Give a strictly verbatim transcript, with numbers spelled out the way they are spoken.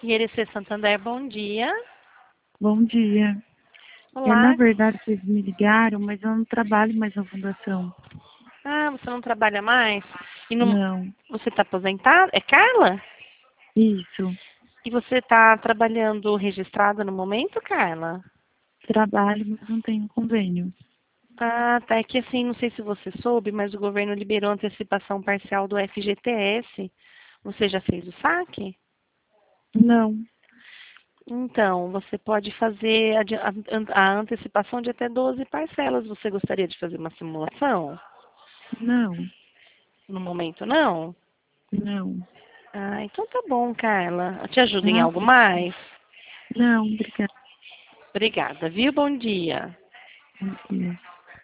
I R C Santander, bom dia. Bom dia. É, na Olá. verdade, vocês me ligaram, mas eu não trabalho mais na fundação. Ah, você não trabalha mais? E não... Não. Você está aposentada? É Carla? Isso. E você está trabalhando registrada no momento, Carla? Trabalho, mas não tenho convênio. Ah, tá. É que assim, não sei se você soube, mas o governo liberou antecipação parcial do F G T S. Você já fez o saque? Não. Então, você pode fazer a, de- a- a antecipação de até doze parcelas. Você gostaria de fazer uma simulação? Não. No momento, não? Não. Ah, então tá bom, Carla. Te ajuda em Ah, algo mais? não, obrigada. Obrigada, viu? Bom dia. Bom dia.